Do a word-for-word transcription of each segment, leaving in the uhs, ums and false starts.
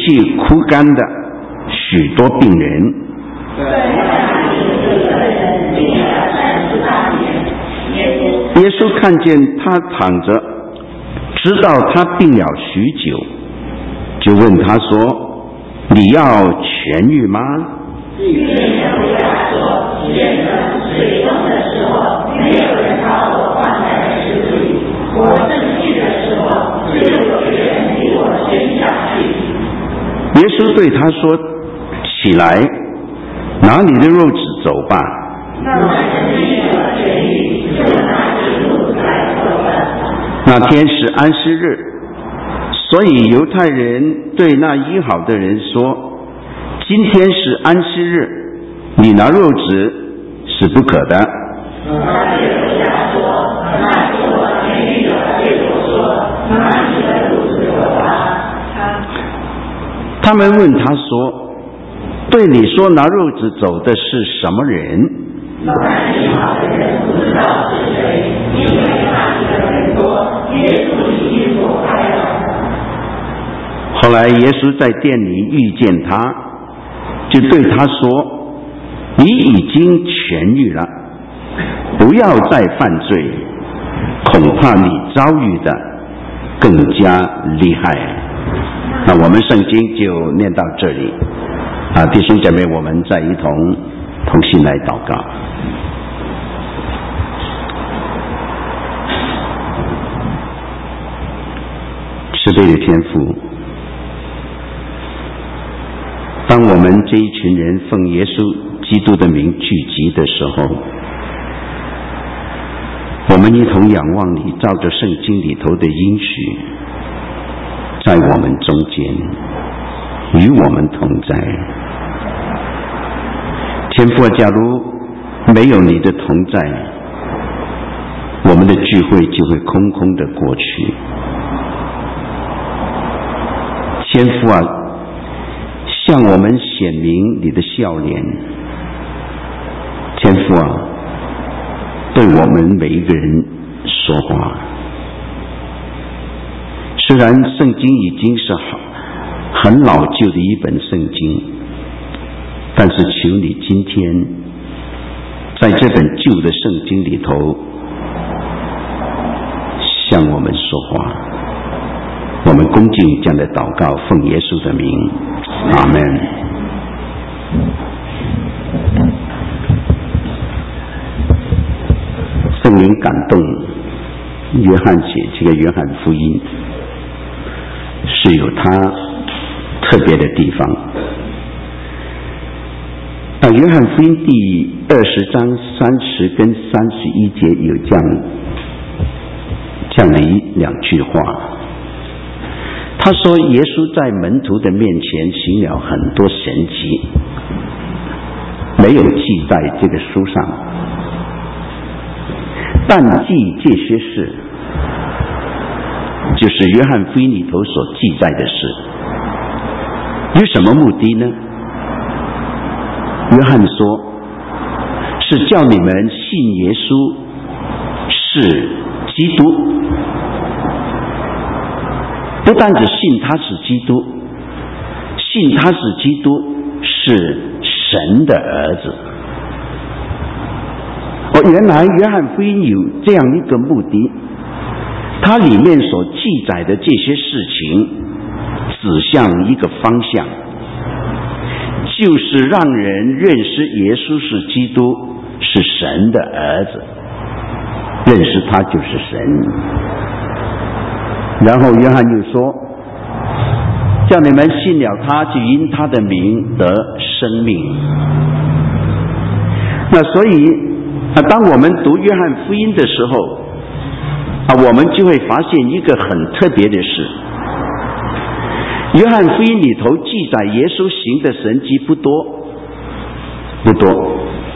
气枯干的许多病人。耶稣看见他躺着，知道他病了许久，就问他说：“你要痊愈吗？”耶稣回答说：“先生，水中的时候，没有人把我放在池子里，我正去的时候，就有人给我伸下去。”耶稣对他说：“起来，拿你的褥子走吧。”那天是安息日，所以犹太人对那医好的人说：“今天是安息日，你拿褥子是不可的。”他们问他说：“对你说拿褥子走的是什么人？”那医好的人不知道是谁，因为那里的人多，耶稣已经躲开了。后来耶稣在店里遇见他，就对他说：“你已经痊愈了，不要再犯罪，恐怕你遭遇的更加厉害。”那我们圣经就念到这里啊，弟兄姐妹，我们再一同同心来祷告。慈悲的天父，当我们这一群人奉耶稣基督的名聚集的时候，我们一同仰望你，照着圣经里头的应许，在我们中间与我们同在。天父，假如没有你的同在，我们的聚会就会空空的过去。天父啊，向我们显明你的笑脸。天父啊，对我们每一个人说话。虽然圣经已经是很老旧的一本圣经，但是求你今天在这本旧的圣经里头向我们说话。我们恭敬这样的祷告，奉耶稣的名，阿们。圣灵感动约翰写这个约翰福音，是有他特别的地方。啊，约翰福音第二十章三十跟三十一节有这样这样的一两句话。他说，耶稣在门徒的面前行了很多神迹，没有记在这个书上，但记这些事，就是约翰福音里头所记载的事。有什么目的呢？约翰说，是叫你们信耶稣是基督，不但只信他是基督，信他是基督是神的儿子。哦，原来约翰福音有这样一个目的，它里面所记载的这些事情指向一个方向，就是让人认识耶稣是基督，是神的儿子，认识他就是神。然后约翰又说，叫你们信了他，就因他的名得生命。那所以啊，当我们读约翰福音的时候啊，我们就会发现一个很特别的事。约翰福音里头记载耶稣行的神迹不多不多，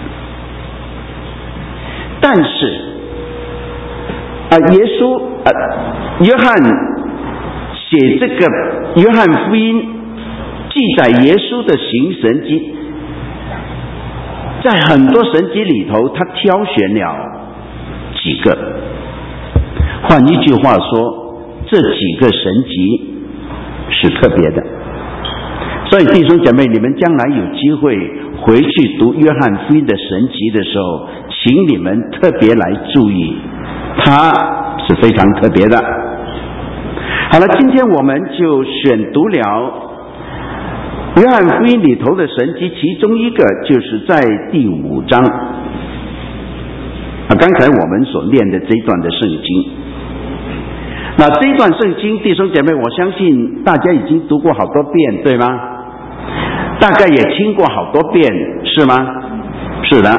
但是啊，耶稣啊，约翰写这个约翰福音记载耶稣的行神迹，在很多神迹里头他挑选了几个，换一句话说，这几个神迹是特别的。 所以弟兄姐妹，你们将来有机会回去读约翰福音的神迹的时候，请你们特别来注意，它是非常特别的。好了，今天我们就选读了约翰福音里头的神迹，其中一个就是在第五章啊，刚才我们所念的这一段的圣经。那这一段圣经，弟兄姐妹，我相信大家已经读过好多遍，对吗？大概也听过好多遍，是吗？是的。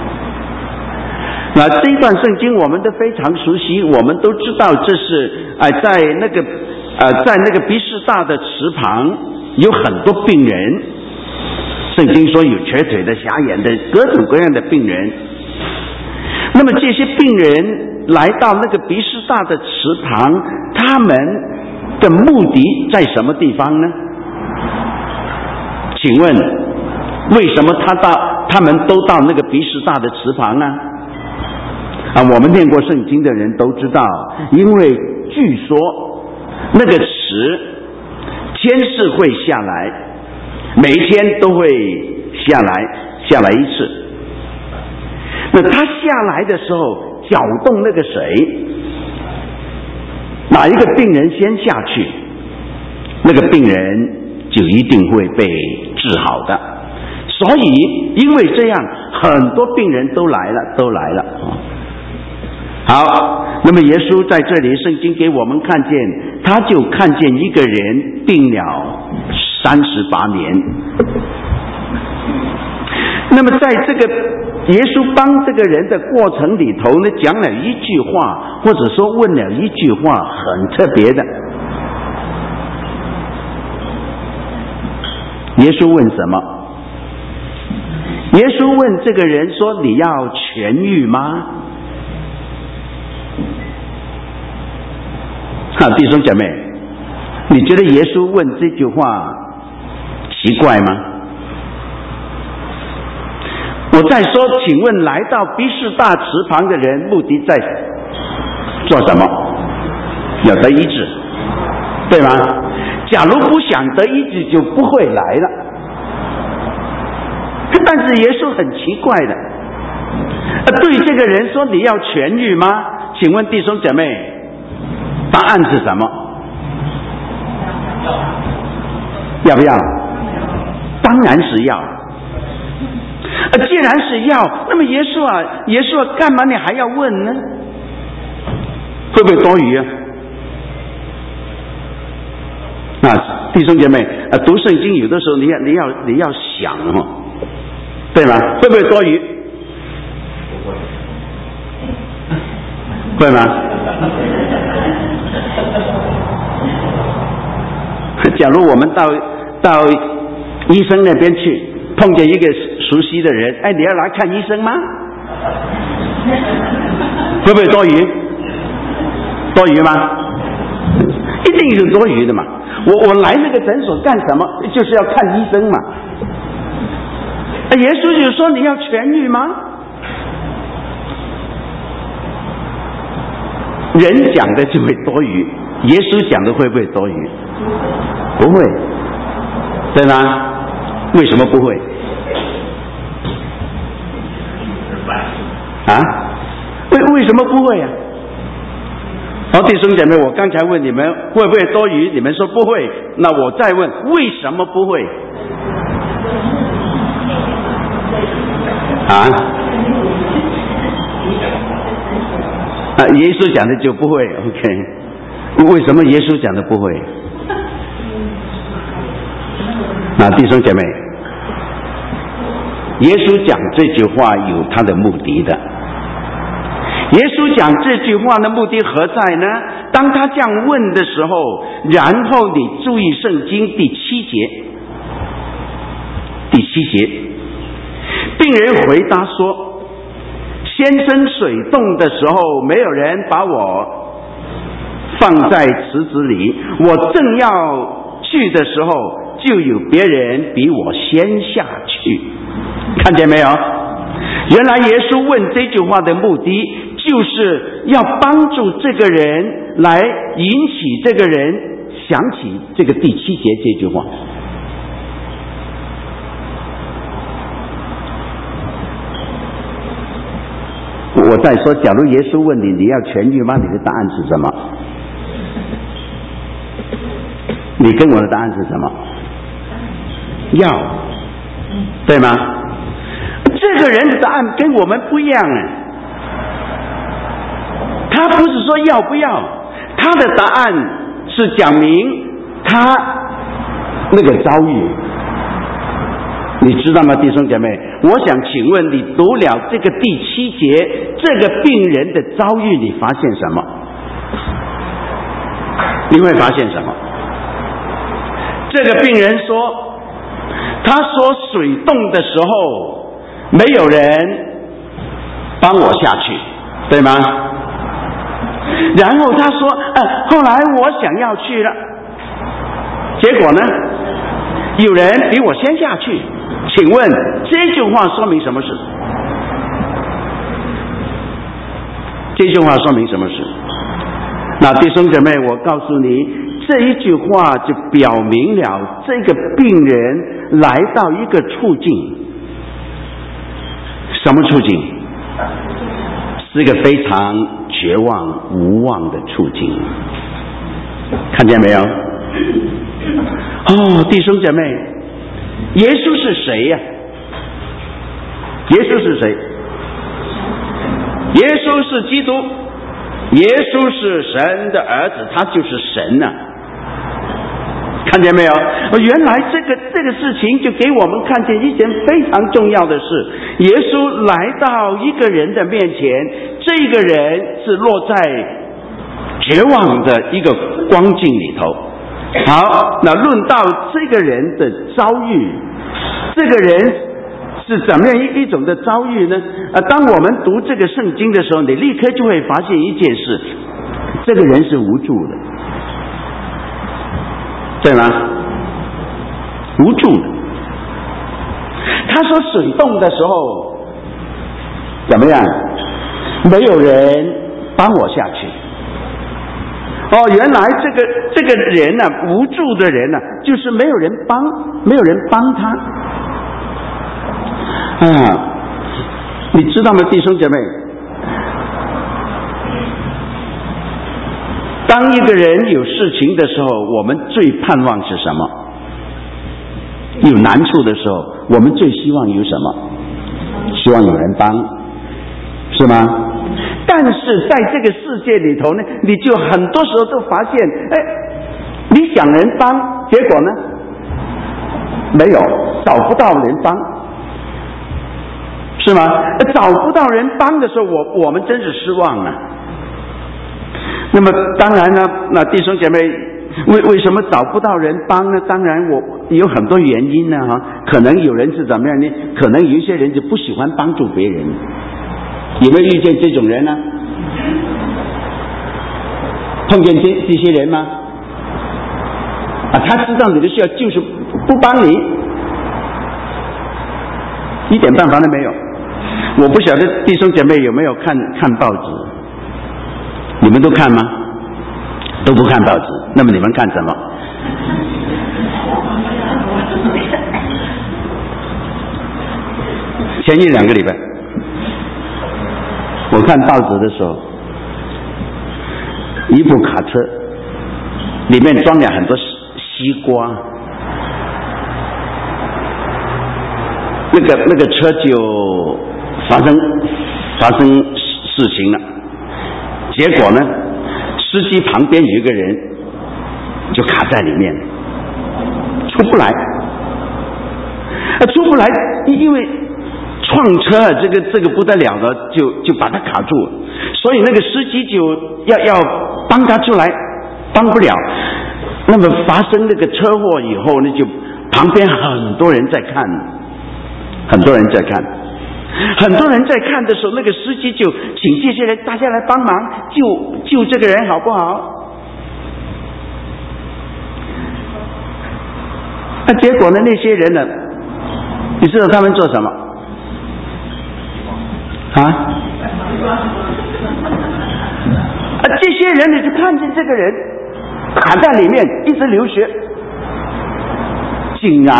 那这一段圣经我们都非常熟悉，我们都知道这是呃在那个呃在那个比士大的池旁有很多病人，圣经说有瘸腿的、瞎眼的，各种各样的病人。那么这些病人来到那个比士大的池旁，他们的目的在什么地方呢？请问为什么他到他们都到那个比士大的池旁呢？啊，我们念过圣经的人都知道，因为据说那个池天是会下来，每一天都会下来下来一次。那他下来的时候搅动那个水，哪一个病人先下去，那个病人就一定会被治好的。所以因为这样，很多病人都来了都来了。好，那么耶稣在这里圣经给我们看见，他就看见一个人病了三十八年。那么在这个耶稣帮这个人的过程里头呢，讲了一句话，或者说问了一句话，很特别的。耶稣问什么？耶稣问这个人说：“你要痊愈吗？”啊，弟兄姐妹，你觉得耶稣问这句话奇怪吗？我再说，请问来到比士大池旁的人，目的在做什么？要得医治，对吗？假如不想得医治，就不会来了。但是耶稣很奇怪的，对这个人说：“你要痊愈吗？”请问弟兄姐妹，答案是什么？要不要？当然是要。既然是要，那么耶稣啊，耶稣啊，干嘛你还要问呢？会不会多余啊？啊，弟兄姐妹，啊，读圣经有的时候你要你要你要想哦，对吗？会不会多余？会吗？假如我们到到医生那边去，碰见一个熟悉的人，哎，你要来看医生吗？会不会多余？多余吗？一定是多余的嘛。我我来那个诊所干什么？就是要看医生嘛。耶稣就说：“你要痊愈吗？”人讲的就会多余，耶稣讲的会不会多余？不会，对吗？为什么不会？啊？为为什么不会啊？好，弟兄姐妹，我刚才问你们会不会多余，你们说不会，那我再问，为什么不会？啊？啊，耶稣讲的就不会 ，OK？ 为什么耶稣讲的不会？那弟兄姐妹，耶稣讲这句话有他的目的的。耶稣讲这句话的目的何在呢？当他这样问的时候，然后你注意圣经第七节，第七节，病人回答说：“先生水冻的时候，没有人把我放在池子里，我正要去的时候，就有别人比我先下去。”看见没有？原来耶稣问这句话的目的，就是要帮助这个人，来引起这个人想起这个第七节这句话。 我再说，假如耶稣问你你要痊愈吗？你的答案是什么？你跟我的答案是什么？要，对吗？这个人的答案跟我们不一样哎，他不是说要不要，他的答案是讲明他那个遭遇。你知道吗，弟兄姐妹？我想请问你，读了这个第七节，这个病人的遭遇，你发现什么？你会发现什么？这个病人说，他说水动的时候，没有人帮我下去，对吗？然后他说，哎，后来我想要去了，结果呢，有人比我先下去。请问这句话说明什么事？这句话说明什么事？那弟兄姐妹，我告诉你，这一句话就表明了这个病人来到一个处境，什么处境？是一个非常绝望无望的处境，看见没有？哦，弟兄姐妹，耶稣是谁呀、啊？耶稣是谁？耶稣是基督，耶稣是神的儿子，他就是神呐、啊！看见没有？原来这个这个事情就给我们看见一件非常重要的事：耶稣来到一个人的面前，这个人是落在绝望的一个光景里头。好，那论到这个人的遭遇，这个人是怎么样一一种的遭遇呢？啊，当我们读这个圣经的时候，你立刻就会发现一件事：这个人是无助的，对吗？无助的。他说水动的时候怎么样？没有人帮我下去。哦，原来这个这个人呢、啊，无助的人呢、啊，就是没有人帮，没有人帮他。啊，你知道吗，弟兄姐妹？当一个人有事情的时候，我们最盼望是什么？有难处的时候，我们最希望有什么？希望有人帮，是吗？但是在这个世界里头呢，你就很多时候都发现，哎，你想人帮，结果呢，没有，找不到人帮，是吗？找不到人帮的时候，我我们真是失望啊。那么当然呢，那弟兄姐妹，为为什么找不到人帮呢？当然我有很多原因呢哈，可能有人是怎么样呢？可能有一些人就不喜欢帮助别人。有没有遇见这种人呢？碰见这这些人吗？啊，他知道你的需要，就是不帮你，一点办法都没有。我不晓得弟兄姐妹有没有看看报纸？你们都看吗？都不看报纸，那么你们看什么？前一两个礼拜，我看报纸的时候，一部卡车里面装了很多西瓜，那个那个车就发生发生事情了。结果呢，司机旁边有一个人就卡在里面，出不来，啊，出不来，因为撞车，这个这个不得了了，就就把他卡住，所以那个司机就要要帮他出来，帮不了。那么发生那个车祸以后呢，就旁边很多人在看，很多人在看。很多人在看的时候，那个司机就请这些人大家来帮忙救救这个人好不好？那结果呢？那些人呢？你知道他们做什么？啊？啊！这些人你就看见这个人卡在里面一直流血，竟然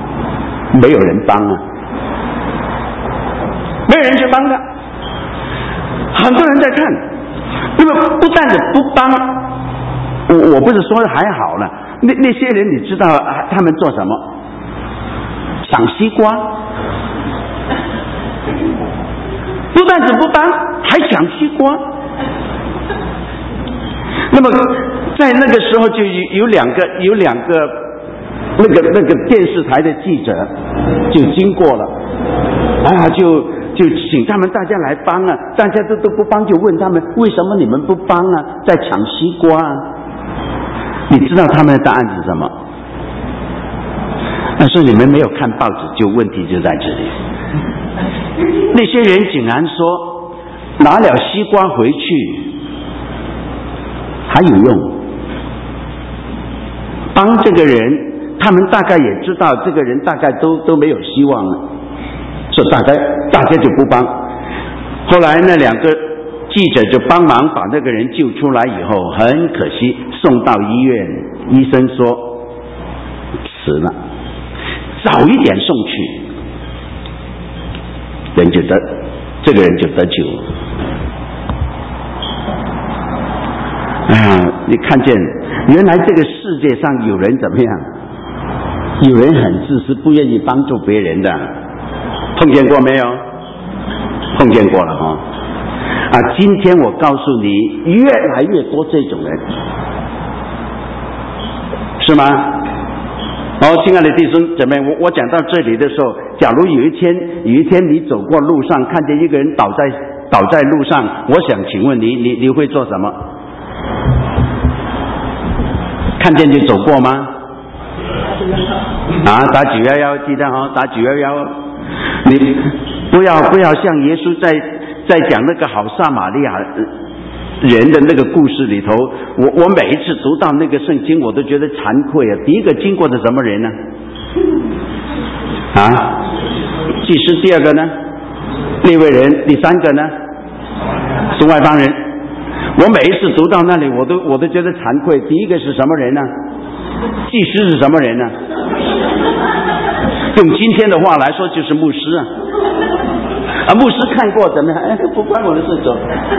没有人帮啊！没有人去帮他， 很多人在看，那么不但是不帮，我我不是说还好了，那那些人你知道他们做什么？抢西瓜，不但是不帮，还抢西瓜。那么在那个时候就有两个有两个那个那个电视台的记者就经过了，啊，就就请他们大家来帮啊，大家都都不帮，就问他们为什么你们不帮啊，在抢西瓜啊？你知道他们的答案是什么？他说你们没有看报纸，就问题就在这里。那些人竟然说拿了西瓜回去还有用，帮这个人，他们大概也知道这个人大概都都没有希望了，所以大概大家就不帮。后来那两个记者就帮忙把那个人救出来以后，很可惜送到医院，医生说死了，早一点送去，人就得这个人就得救了。哎呀，你看见原来这个世界上有人怎么样？有人很自私，不愿意帮助别人的，碰见过没有？碰见过了哈。啊，今天我告诉你，越来越多这种人，是吗？哦，亲爱的弟兄姊妹，我我讲到这里的时候，假如有一天有一天你走过路上，看见一个人倒在倒在路上，我想请问你，你你会做什么？看见就走过吗？啊，打九一一，记得哈、哦，打九一一。你不要不要像耶稣在在讲那个好撒玛利亚人的那个故事里头，我我每一次读到那个圣经，我都觉得惭愧啊。第一个经过的什么人呢？啊，祭司。第二个呢？利未人。第三个呢？是外邦人。我每一次读到那里，我都我都觉得惭愧。第一个是什么人呢？祭司是什么人呢？用今天的话来说，就是牧师啊。啊，牧师看过怎么样？哎，不关我的事走。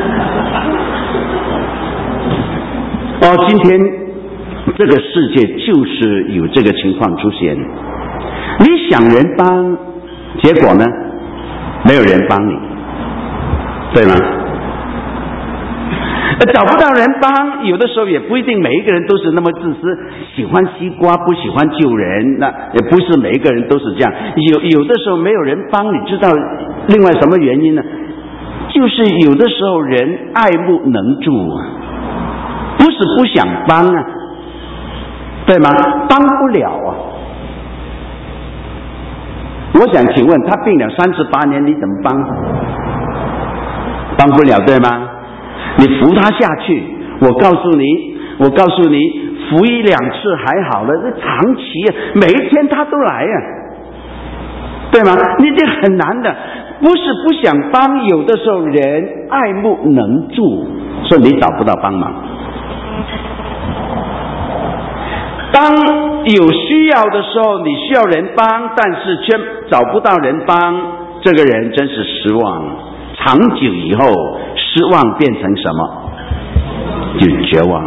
哦，今天这个世界就是有这个情况出现。你想人帮，结果呢，没有人帮你，对吗？找不到人帮，有的时候也不一定每一个人都是那么自私，喜欢西瓜不喜欢救人，那也不是每一个人都是这样。有有的时候没有人帮，你知道另外什么原因呢？就是有的时候人爱不能助，不是不想帮啊，对吗？帮不了啊。我想请问，他病了三十八年，你怎么帮？帮不了，对吗？你扶他下去，我告诉你，我告诉你，扶一两次还好了，这长期啊，每一天他都来啊，对吗？你这很难的，不是不想帮，有的时候人爱不能助，所以你找不到帮忙。当有需要的时候，你需要人帮，但是却找不到人帮，这个人真是失望。长久以后，失望变成什么？就绝望。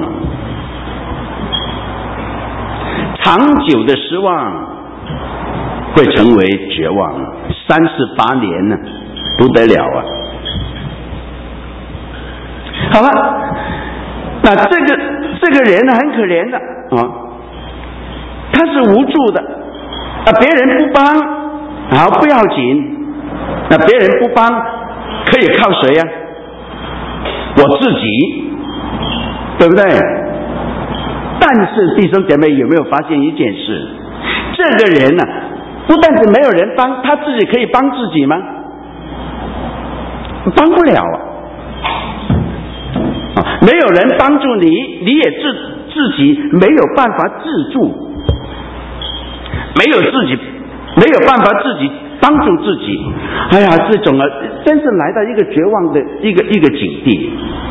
长久的失望会成为绝望，三十八年呢，不得了啊！好了，那这个这个人呢，很可怜的啊，他是无助的啊，别人不帮，好不要紧，那别人不帮，可以靠谁呀、啊？我自己，对不对？但是弟兄姐妹有没有发现一件事？这个人呢、啊，不但是没有人帮，他自己可以帮自己吗？帮不了啊！啊，没有人帮助你，你也自自己没有办法自助，没有自己没有办法自己帮助自己。哎呀，这种啊，真是来到一个绝望的一个一个境地。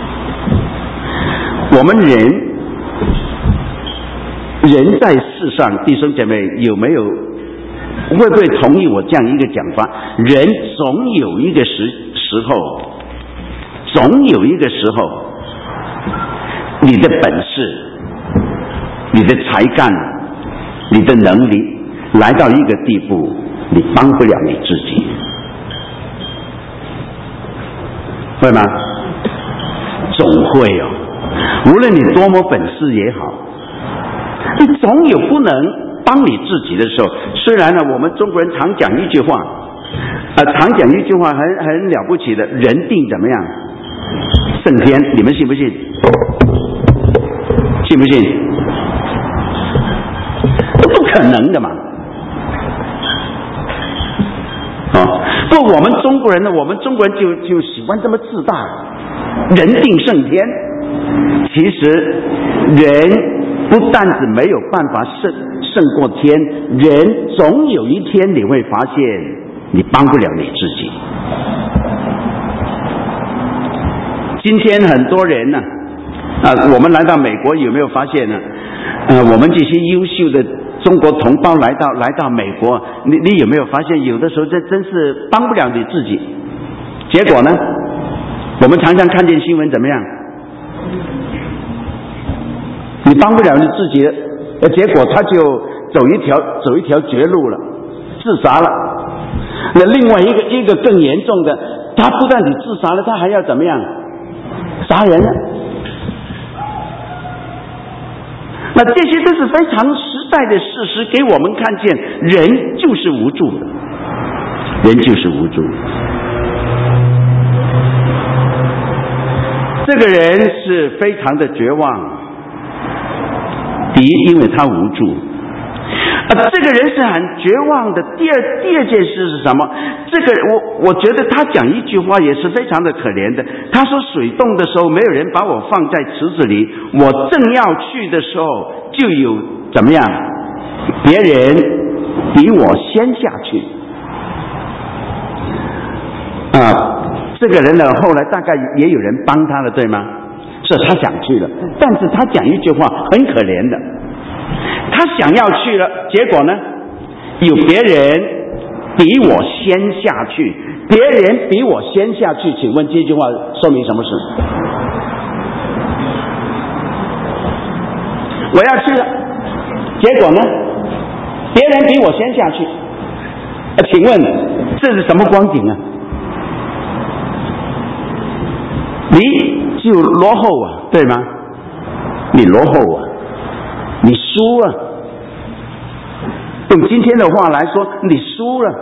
我们人。人在世上，弟兄姐妹有没有会不会同意我这样一个讲法？人总有一个时时候总有一个时候，你的本事、你的才干、你的能力来到一个地步，你帮不了你自己，会吗？总会哦，无论你多么本事也好，你总有不能帮你自己的时候。虽然呢，我们中国人常讲一句话，啊、呃，常讲一句话很很了不起的，人定怎么样？胜天，你们信不信？信不信？不可能的嘛！啊、哦，不过我们中国人呢，我们中国人就就喜欢这么自大，人定胜天。其实人不但是没有办法胜胜过天，人总有一天你会发现，你帮不了你自己。今天很多人呢、啊，啊，我们来到美国有没有发现呢？呃，我们这些优秀的中国同胞来到来到美国，你你有没有发现，有的时候这真是帮不了你自己。结果呢，我们常常看见新闻怎么样？你帮不了你自己，呃，结果他就走一条走一条绝路了，自杀了。那另外一个一个更严重的，他不但你自杀了，他还要怎么样？杀人了。那这些都是非常实在的事实，给我们看见人就是无助的，人就是无助。这个人是非常的绝望。第一，因为他无助。啊，这个人是很绝望的。第二，第二件事是什么？这个我我觉得他讲一句话也是非常的可怜的。他说水冻的时候，没有人把我放在池子里，我正要去的时候，就有怎么样？别人比我先下去。啊，这个人呢，后来大概也有人帮他了，对吗？是他想去了，但是他讲一句话很可怜的，他想要去了，结果呢，有别人比我先下去，别人比我先下去，请问这句话说明什么事？我要去了，结果呢，别人比我先下去，啊，请问这是什么光景啊？你就落后啊，对吗？你落后啊，你输了。用今天的话来说，你输了，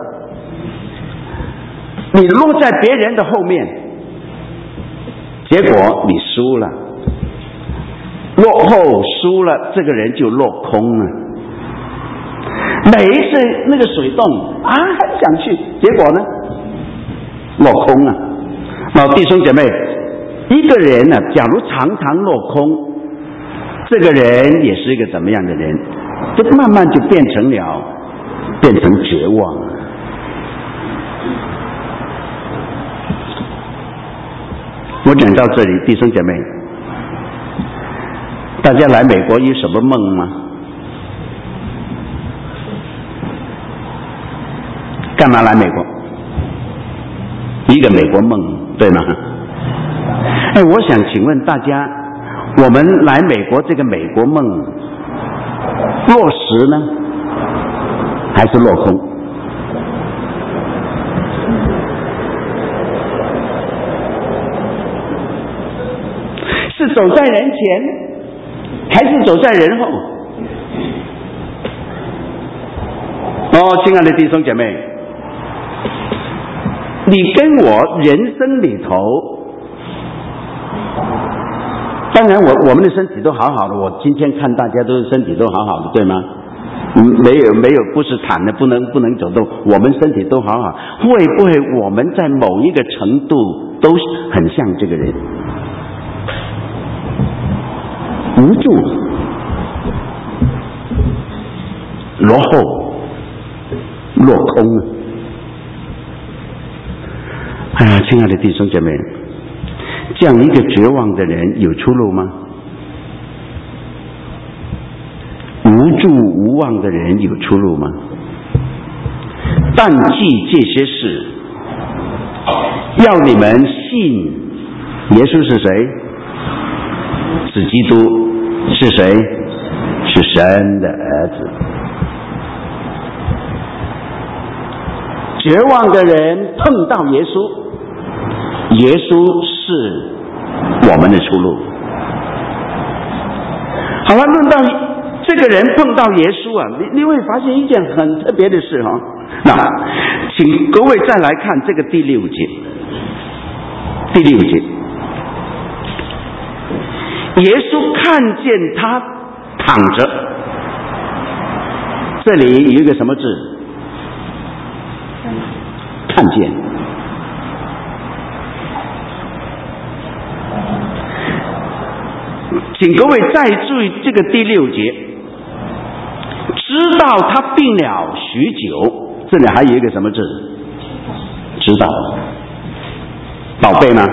你落在别人的后面，结果你输了，落后输了，这个人就落空了。每一次那个水洞啊，很想去，结果呢，落空了。那弟兄姐妹，一个人呢、啊，假如常常落空，这个人也是一个怎么样的人？就慢慢就变成了，变成绝望了。我讲到这里，弟兄姐妹，大家来美国有什么梦吗？干嘛来美国？一个美国梦，对吗？哎，我想请问大家，我们来美国这个美国梦落实呢，还是落空？是走在人前，还是走在人后？哦，亲爱的弟兄姐妹，你跟我人生里头，当然我我们的身体都好好的，我今天看大家都是身体都好好的，对吗？嗯，没有没有，不是躺的不能不能走动，我们身体都好好。会不会我们在某一个程度都很像这个人？无助，落后，落空了。哎呀，亲爱的弟兄姐妹，这样一个绝望的人有出路吗？无助无望的人有出路吗？但记这些事，要你们信耶稣是谁？是基督。是谁？是神的儿子。绝望的人碰到耶稣，耶稣是我们的出路。好了，论到这个人碰到耶稣啊，你你会发现一件很特别的事哈、哦。那，请各位再来看这个第六节，第六节，耶稣看见他躺着，这里有一个什么字？看见。请各位再注意这个第六节，知道他病了许久，这里还有一个什么字？知道。宝贝吗？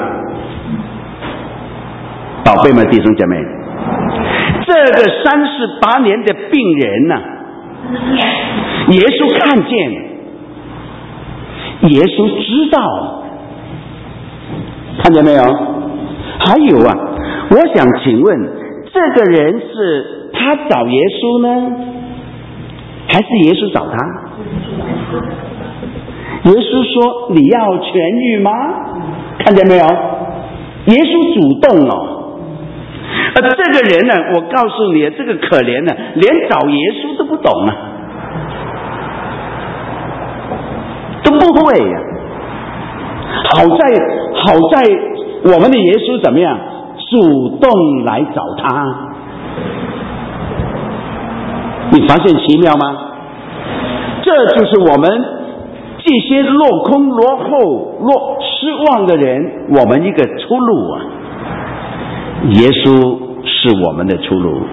宝贝吗，弟兄姐妹？这个三十八年的病人呢、啊，耶稣看见，耶稣知道，看见没有？还有啊，我想请问，这个人是他找耶稣呢，还是耶稣找他？耶稣说：“你要痊愈吗？”看见没有？耶稣主动哦。而这个人呢，我告诉你，这个可怜呢，连找耶稣都不懂啊，都不会呀、啊。好在好在我们的耶稣怎么样？主动来找他。你发现奇妙吗？这就是我们这些落空、落后、落失望的人，我们一个出路啊！耶稣是我们的出路。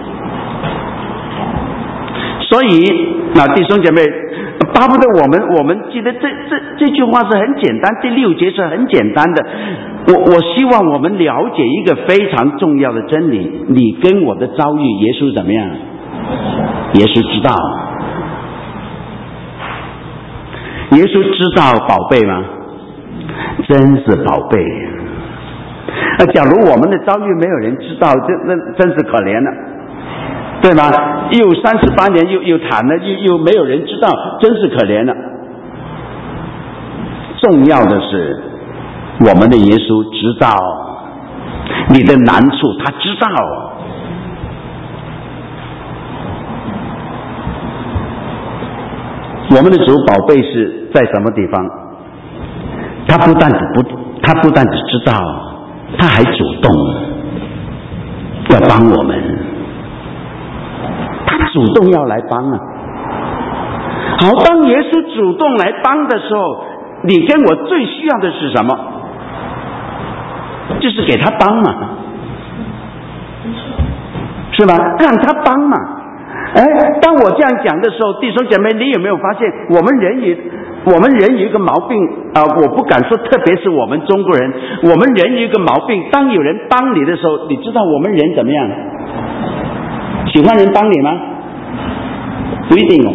所以，那弟兄姐妹，巴不得我们我们记得这这这句话是很简单，第六节是很简单的。我我希望我们了解一个非常重要的真理：你跟我的遭遇，耶稣怎么样？耶稣知道。耶稣知道宝贝吗？真是宝贝。那假如我们的遭遇没有人知道，这那真是可怜了，对吗？又三十八年又又谈了，又又没有人知道，真是可怜了。重要的是，我们的耶稣知道你的难处，他知道。我们的主宝贝是在什么地方？他不但只不，他不但只知道，他还主动要帮我们。他主动要来帮啊！好，当耶稣主动来帮的时候，你跟我最需要的是什么？就是给他帮嘛，是吧？让他帮嘛。哎，当我这样讲的时候，弟兄姐妹，你有没有发现，我们人有我们人有一个毛病啊、呃？我不敢说，特别是我们中国人，我们人有一个毛病，当有人帮你的时候，你知道我们人怎么样？喜欢人帮你吗？不一定哦。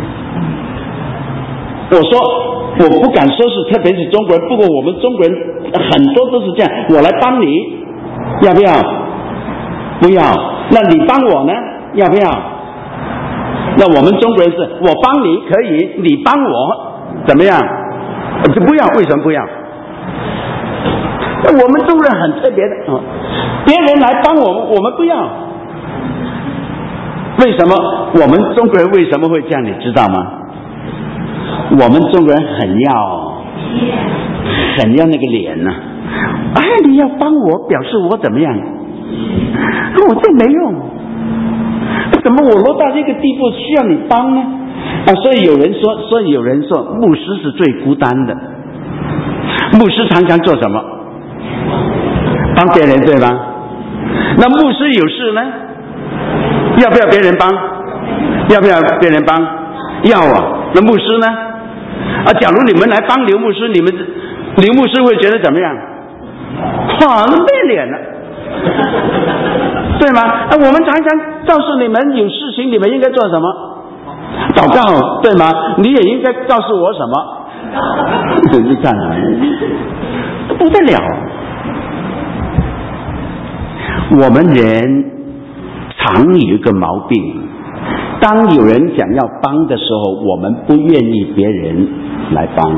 我说，我不敢说是，特别是中国人，不过我们中国人很多都是这样，我来帮你，要不要？不要。那你帮我呢？要不要？那我们中国人是我帮你可以，你帮我怎么样？就不要，为什么不要？我们中国人很特别的，别人来帮我们，我们不要。为什么？我们中国人为什么会这样？你知道吗？我们中国人很要，很要那个脸呢、啊。哎，你要帮我，表示我怎么样？我这没用。怎么我落到这个地步需要你帮呢？啊，所以有人说，所以有人说，牧师是最孤单的。牧师常常做什么？帮别人，对吧？那牧师有事呢，要不要别人帮？要不要别人帮？要啊。那牧师呢？啊，假如你们来帮刘牧师，你们刘牧师会觉得怎么样？哇，那没脸了。对吗？啊，我们常常告诉你们，有事情你们应该做什么？祷告，对吗？你也应该告诉我什么？你看，不得了。 我们人常有一个毛病，当有人想要帮的时候，我们不愿意别人来帮。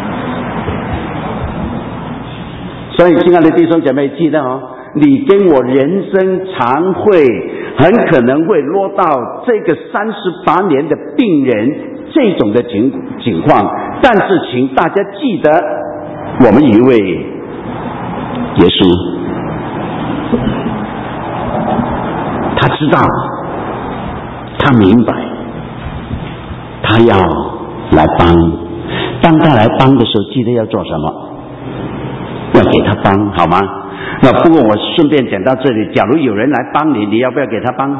所以亲爱的弟兄姐妹，记得哦，你跟我人生常会很可能会落到这个三十八年的病人这种的情情况，但是请大家记得，我们一位耶稣，他知道，他明白，他要来帮。当他来帮的时候，记得要做什么？要给他帮，好吗？那不过我顺便讲到这里，假如有人来帮你，你要不要给他帮？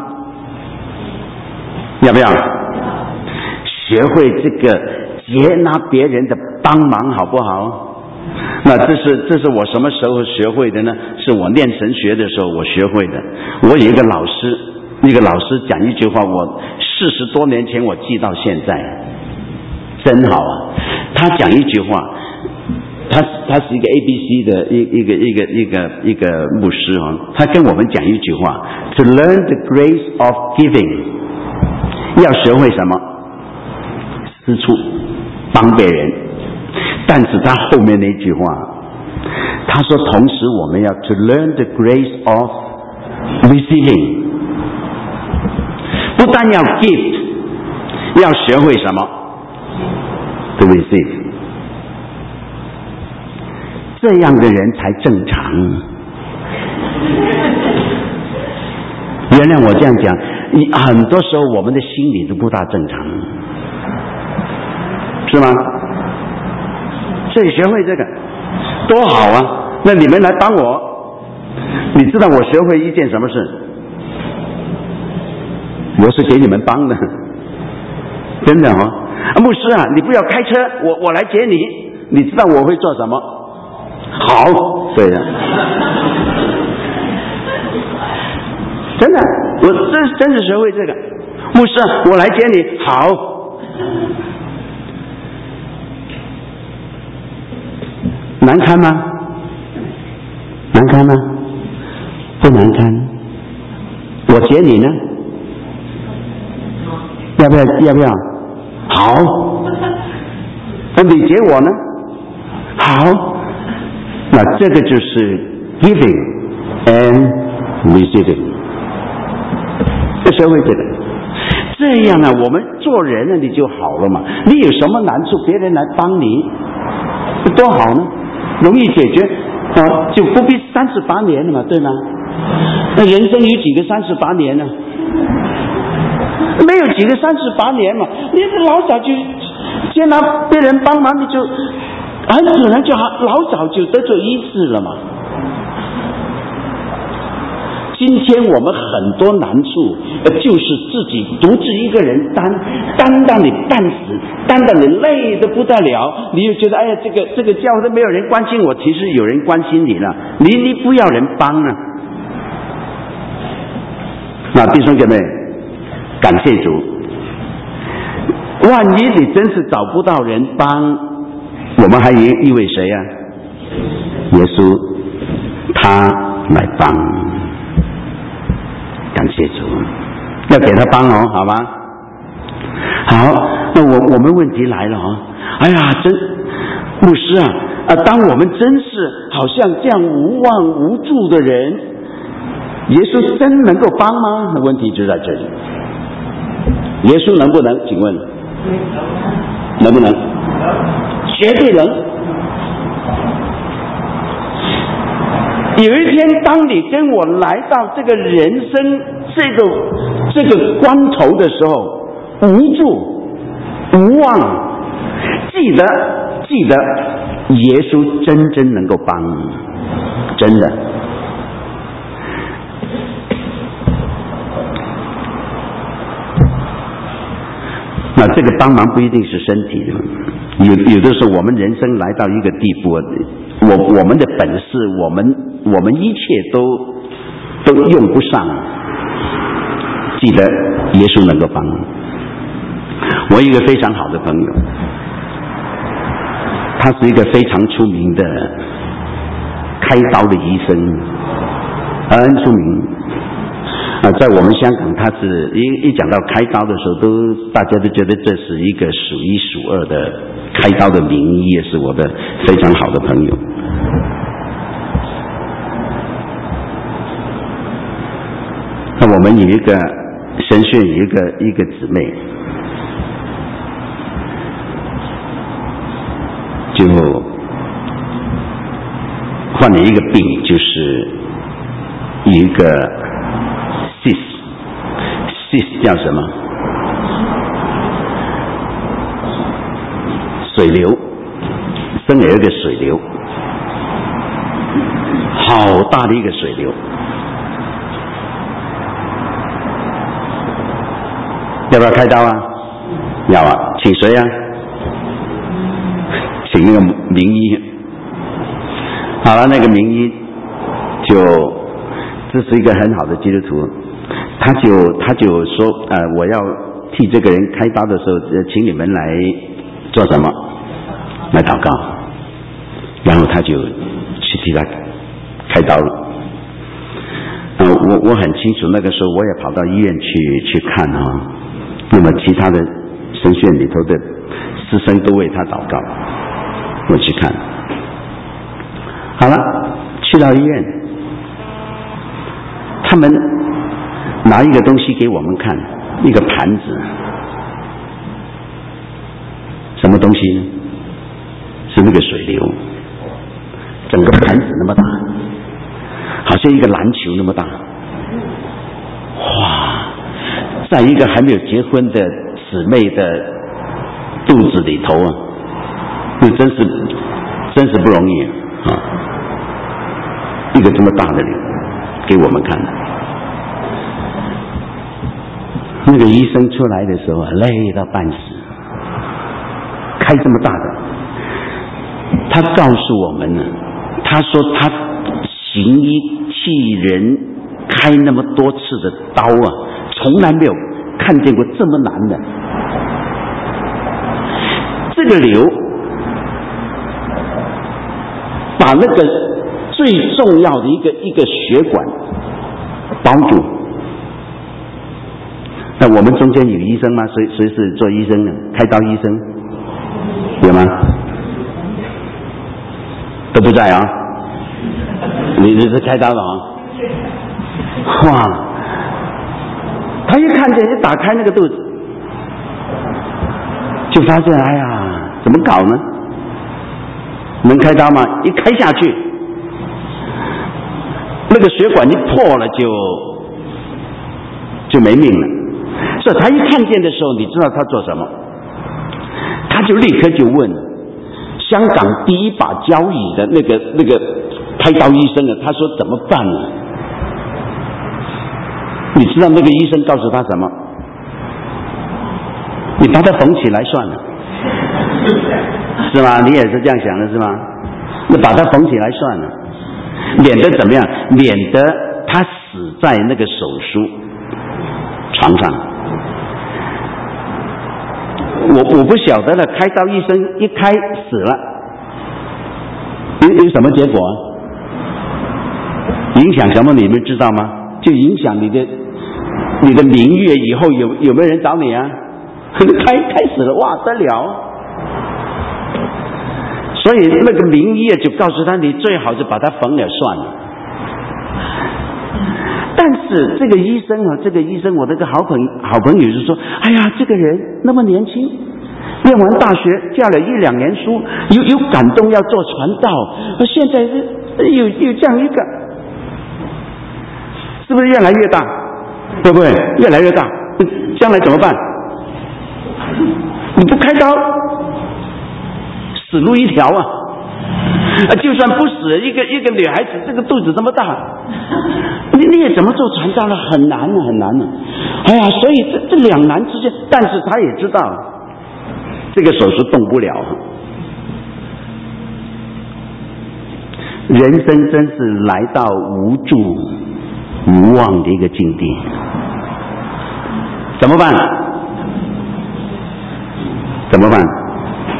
要不要？学会这个接纳别人的帮忙，好不好？那这是这是我什么时候学会的呢？是我念神学的时候我学会的。我有一个老师，那个老师讲一句话，我四十多年前我记到现在，真好啊！他讲一句话。他他是一个 A B C 的一一个一个一个一个牧师哦，他跟我们讲一句话 ：To learn the grace of giving， 要学会什么？施出，帮别人。但是他后面那句话，他说，同时我们要 To learn the grace of receiving， 不但要 give， 要学会什么 ？To receive。这样的人才正常。原谅我这样讲，很多时候我们的心理都不大正常，是吗？所以学会这个多好啊！那你们来帮我，你知道我学会一件什么事？我是给你们帮的，真的哦。牧师啊，你不要开车，我我来接你。你知道我会做什么？好，对呀，真的，我真真是学会这个。牧师，我来接你。好，难堪吗？难堪吗？不难堪。我接你呢？要不要？要不要？好。那你接我呢？好。那这个就是 giving and receiving， 学会这个，这样呢，我们做人呢，你就好了嘛。你有什么难处，别人来帮你，多好呢，容易解决，啊，就不必三十八年了嘛，对吗？那人生有几个三十八年呢？没有几个三十八年嘛，你老早就接纳别人帮忙，你就。很可能就老早就得罪医治了嘛。今天我们很多难处，就是自己独自一个人担，担到你半死，担到你累得不得了，你又觉得哎呀，这个这个教会都没有人关心我，其实有人关心你了，你你不要人帮啊。那弟兄姐妹，感谢主。万一你真是找不到人帮，我们还有一位谁啊？耶稣，他来帮，感谢主，要给他帮哦，好吗？好，那我我们问题来了哦，哎呀，真牧师啊啊，当我们真是好像这样无望无助的人，耶稣真能够帮吗？那问题就在这里，耶稣能不能？请问，能不能？绝对能。有一天，当你跟我来到这个人生这个这个关头的时候，无助、无望，记得记得，耶稣真正能够帮你，真的。那这个帮忙不一定是身体的，有有的时候我们人生来到一个地步，我我们的本事，我们我们一切都都用不上，记得耶稣能够帮你。我有一个非常好的朋友，他是一个非常出名的开刀的医生， 很出名。啊，在我们香港，他是一一讲到开刀的时候，都大家都觉得这是一个数一数二的开刀的名医，也是我的非常好的朋友。那我们有一个神学有一个一个姊妹，就患了一个病，就是有一个 cyst，cyst 叫什么？水流，生了一个水流，好大的一个水流。要不要开刀啊？要啊，请谁啊？请那个名医。好了，那个名医就这是一个很好的基督徒，他就他就说呃，我要替这个人开刀的时候，请你们来做什么？来祷告。然后他就去替他开刀了。呃，我我很清楚，那个时候我也跑到医院去去看哈、哦。那么其他的神学院里头的师生都为他祷告，我去看。好了，去到医院，他们拿一个东西给我们看，一个盘子，什么东西呢？是那个水流，整个盘子那么大，好像一个篮球那么大。哇！在一个还没有结婚的姊妹的肚子里头啊，那真是真是不容易啊！一个这么大的人给我们看的，那个医生出来的时候啊，累到半死，开这么大的，他告诉我们呢，他说他行医替人开那么多次的刀啊，从来没有看见过这么难的。这个瘤把那个最重要的一个一个血管包住。那我们中间有医生吗？谁谁是做医生的？开刀医生有吗？都不在啊。你你是开刀的啊？哇！他一看见一打开那个肚子，就发现哎呀，怎么搞呢？能开刀吗？一开下去，那个血管一破了就就没命了。所以他一看见的时候，你知道他做什么？他就立刻就问香港第一把交椅的那个那个开刀医生啊，他说怎么办呢？你知道那个医生告诉他什么？你把它缝起来算了，是吗？你也是这样想的是吗？你把它缝起来算了，免得怎么样？免得他死在那个手术床上。我我不晓得了，开刀医生一开死了，有有什么结果？影响什么？你们知道吗？就影响你的你的名誉，以后有有没有人找你啊？开开始了，哇，得了！所以那个名医就告诉他，你最好就把它缝了算了。但是这个医生啊，这个医生，我那个好朋好朋友就说：“哎呀，这个人那么年轻，念完大学，教了一两年书，有有感动要做传道，现在是有有这样一个，是不是越来越大？对不对？越来越大，将来怎么办？你不开刀，死路一条啊！就算不死，一个一个女孩子这个肚子这么大，你你也怎么做传道了？很难啊，很难啊！哎呀，所以这这两难之间，但是他也知道这个手术动不了。人生真是来到无助无望的一个境地，怎么办？怎么办？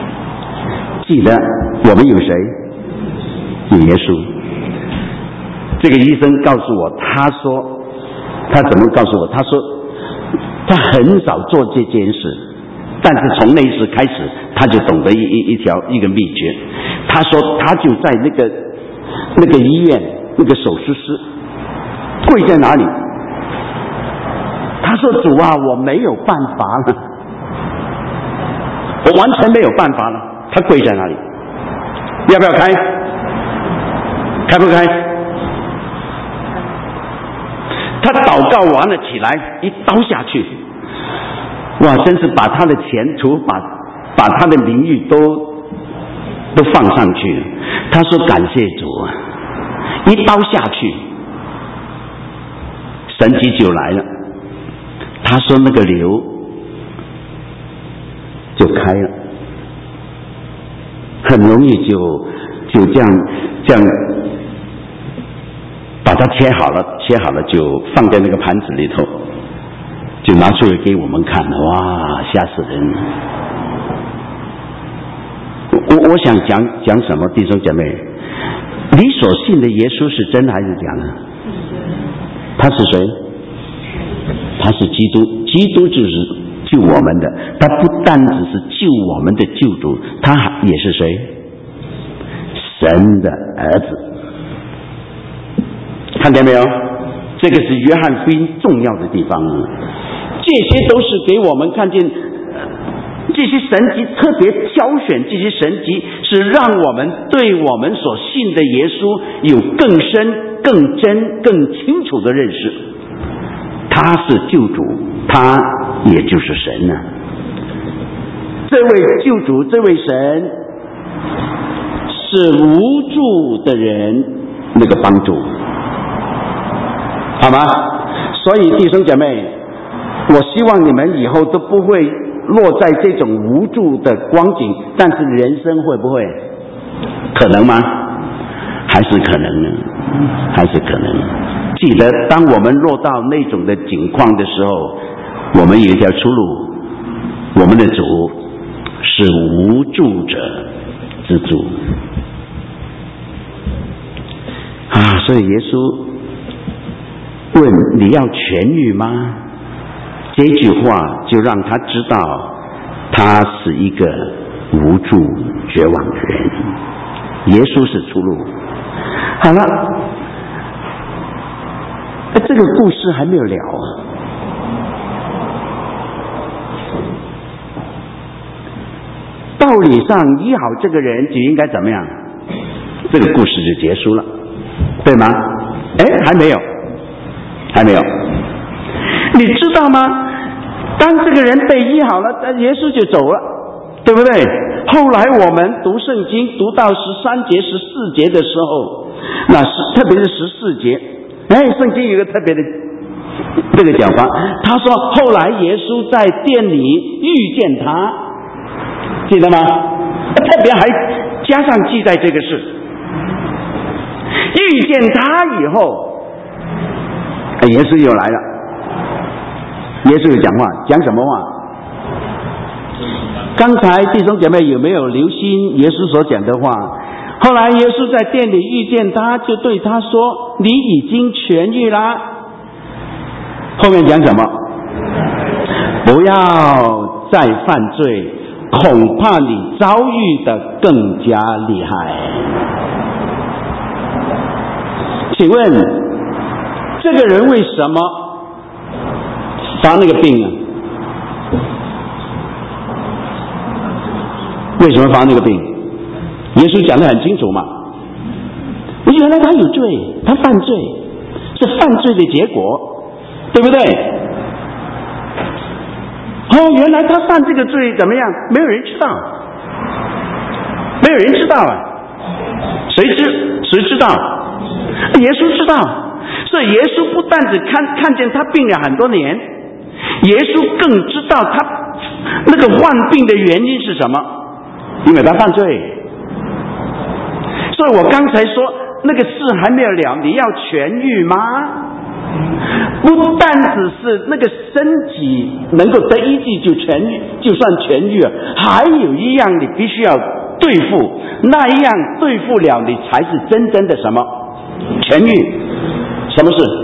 记得我们有谁？有耶稣。 这个医生告诉我，他说他怎么告诉我？他说他很少做这件事，但是从那时开始，他就懂得一一一条一个秘诀。他说他就在那个那个医院那个手术室跪在哪里？他说主啊，我没有办法了，我完全没有办法了。他跪在哪里？要不要开？开不开？他祷告完了起来，一刀下去，哇，真是把他的前途，把把他的名誉都都放上去了。他说感谢主啊，一刀下去，神迹就来了。他说那个瘤就开了，很容易就就这样这样把它切好了，切好了就放在那个盘子里头，就拿出来给我们看，哇，吓死人！我我想讲讲什么，弟兄姐妹，你所信的耶稣是真还是假呢？他是谁？他是基督，基督就是救我们的，他不单只是救我们的救主，他也是谁？神的儿子。看见没有？这个是约翰福音重要的地方，这些都是给我们看见，这些神迹特别挑选，这些神迹是让我们对我们所信的耶稣有更深、更真、更清楚的认识。他是救主，他也就是神呢、啊。这位救主，这位神是无助的人那个帮助，好吗？所以弟兄姐妹，我希望你们以后都不会落在这种无助的光景，但是人生会不会可能吗？还是可能呢？还是可能。记得当我们落到那种的境况的时候，我们有一条出路，我们的主是无助者之主啊！所以耶稣问你要痊愈吗？这句话就让他知道他是一个无助绝望的人，耶稣是出路。好了，这个故事还没有了啊。道理上医好这个人就应该怎么样？这个故事就结束了，对吗？哎，还没有，还没有。你知道吗？当这个人被医好了，耶稣就走了，对不对？后来我们读圣经读到十三节、十四节的时候，那是特别是十四节，哎，圣经有一个特别的这个讲法，他说后来耶稣在店里遇见他，记得吗？特别还加上记载这个事，遇见他以后，耶稣又来了。耶稣有讲话，讲什么话？刚才弟兄姐妹有没有留心耶稣所讲的话？后来耶稣在店里遇见他，就对他说：“你已经痊愈啦。”后面讲什么？不要再犯罪，恐怕你遭遇的更加厉害。请问这个人为什么发那个病啊？为什么发那个病？耶稣讲得很清楚嘛。原来他有罪，他犯罪，是犯罪的结果，对不对？哦，原来他犯这个罪怎么样？没有人知道，没有人知道啊。谁知？谁知道？耶稣知道。所以耶稣不但只看看见他病了很多年，耶稣更知道他那个患病的原因是什么，因为他犯罪。所以我刚才说那个事还没有了，你要痊愈吗？不但只是那个身体能够得医治就痊愈，就算痊愈了，还有一样你必须要对付，那一样对付了，你才是真正的什么痊愈。 什么事？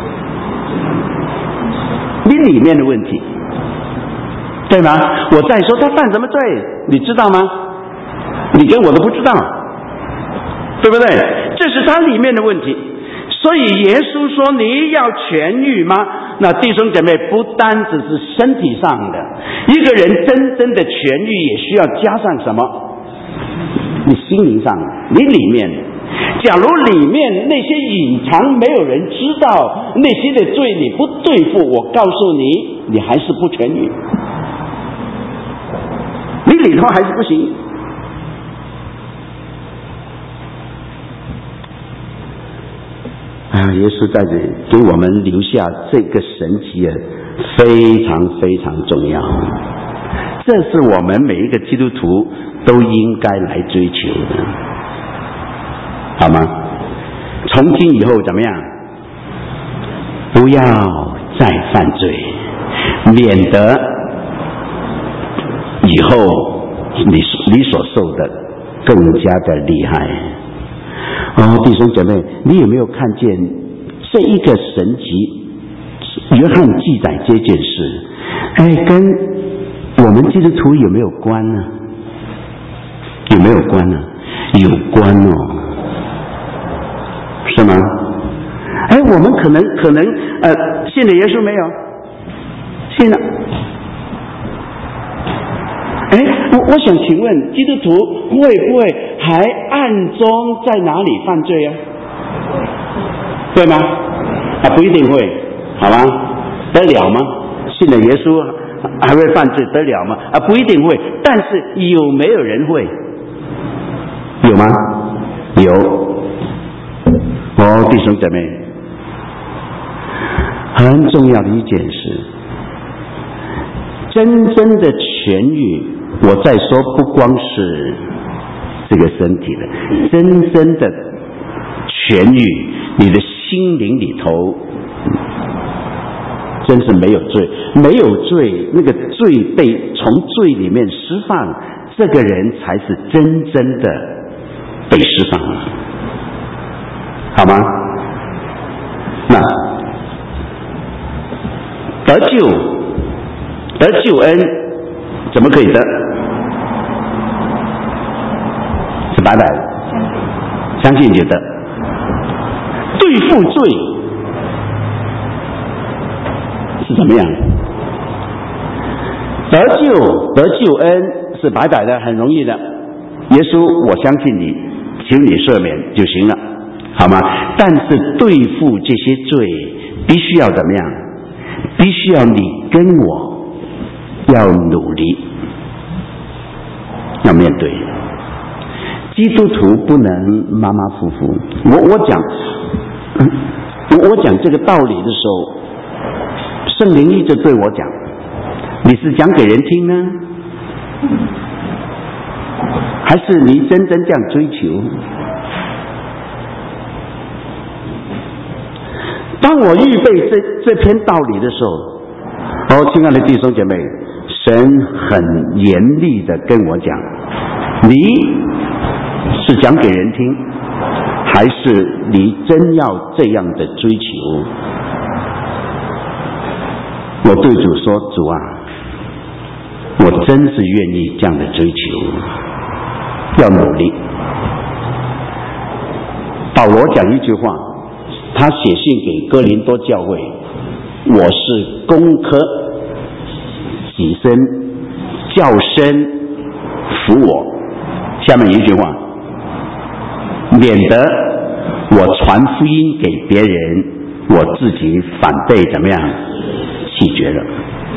你里面的问题，对吗？我再说他犯什么罪，你知道吗？你跟我都不知道，对不对？这是他里面的问题。所以耶稣说你要痊愈吗？那弟兄姐妹，不单只是身体上的，一个人真正的痊愈也需要加上什么？你心灵上，你里面。假如里面那些隐藏没有人知道，那些的罪你不对付，我告诉你，你还是不痊愈，你里头还是不行。啊，耶稣在这里给我们留下这个神迹啊，非常非常重要。这是我们每一个基督徒都应该来追求的，好吗？从今以后怎么样？不要再犯罪，免得以后你你所受的更加的厉害。哦，弟兄姐妹，你有没有看见这一个神迹？约翰记载这件事，哎，跟我们基督徒有没有关呢？有没有关呢？有关哦，是吗？哎，我们可能可能呃信了耶稣没有？信了。哎，我我想请问，基督徒会不会还暗中在哪里犯罪啊？对吗？啊，不一定会，好吗？得了吗？信了耶稣还会犯罪得了吗？啊，不一定会。但是有没有人会？有吗？有。哦，弟兄姐妹，很重要的一件事，真正的痊愈，我再说不光是这个身体的，真正的痊愈，你的心灵里头真是没有罪，没有罪，那个罪被从罪里面释放，这个人才是真正的被释放了，好吗？那得救得救恩怎么可以得？是白白的，相信就得。对付罪是怎么样？得救得救恩是白白的，很容易的。耶稣，我相信你，求你赦免就行了，好吗？但是对付这些罪，必须要怎么样？必须要你跟我要努力，要面对。基督徒不能马马虎虎。我我讲，我我讲这个道理的时候，圣灵一直对我讲：你是讲给人听呢，还是你真正这样追求？当我预备这这篇道理的时候，哦，亲爱的弟兄姐妹，神很严厉的跟我讲：你是讲给人听，还是你真要这样的追求？我对主说：主啊，我真是愿意这样的追求，要努力。保罗讲一句话，他写信给哥林多教会：我是攻克己身，叫身服我。下面一句话，免得我传福音给别人，我自己反被怎么样弃绝了。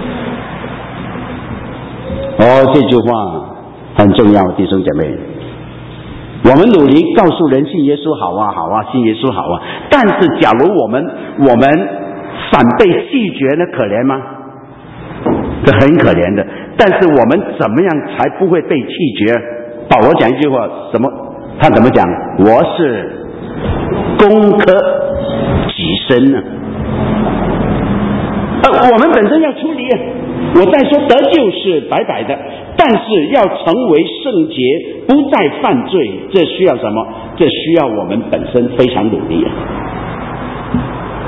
哦，这句话很重要，弟兄姐妹。我们努力告诉人信耶稣好啊好啊，信耶稣好啊，但是假如我们我们反被弃绝呢，可怜吗？这很可怜的。但是我们怎么样才不会被弃绝？保罗讲一句话，什么？他怎么讲？我是攻克己身呢。呃，我们本身要出离。我在说得救是白白的，但是要成为圣洁，不再犯罪，这需要什么？这需要我们本身非常努力啊。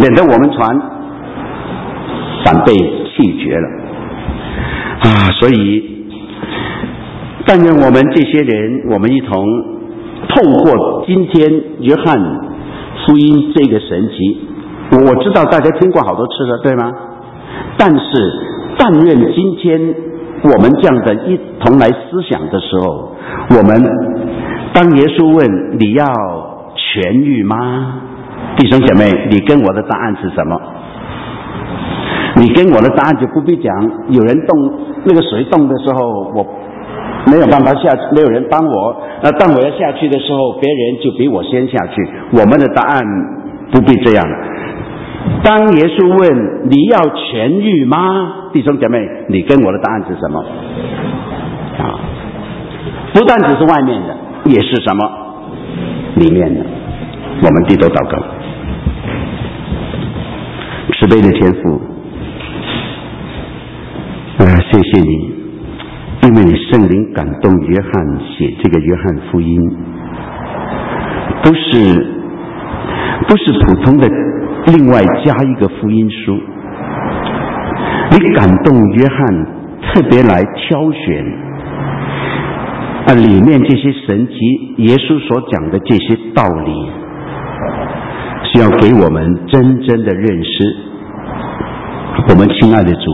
免得我们传反被弃绝了啊！所以，但愿我们这些人，我们一同透过今天约翰福音这个神奇，我知道大家听过好多次了，对吗？但是，但愿今天我们这样的一同来思想的时候，我们当耶稣问你要痊愈吗？弟兄姐妹，你跟我的答案是什么？你跟我的答案就不必讲，有人动那个水动的时候，我没有办法下去，没有人帮我。那当我要下去的时候，别人就比我先下去。我们的答案不必这样。当耶稣问你要痊愈吗？弟兄姐妹，你跟我的答案是什么？啊，不但只是外面的，也是什么？里面的。我们低头祷告。慈悲的天父，啊，谢谢你，因为你圣灵感动约翰写这个约翰福音，不是不是普通的另外加一个福音书，你感动约翰特别来挑选啊里面这些神迹，耶稣所讲的这些道理，是要给我们真正的认识我们亲爱的主，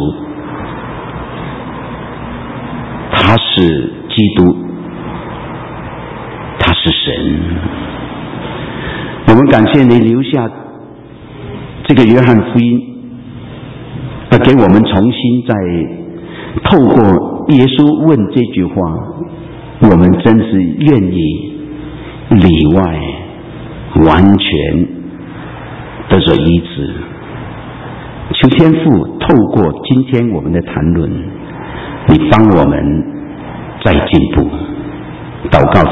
他是基督，他是神。我们感谢你留下这个约翰福音，啊，给我们重新再透过耶稣问这句话，我们真是愿意里外完全得着医治。求天父透过今天我们的谈论，你帮我们再进步。祷告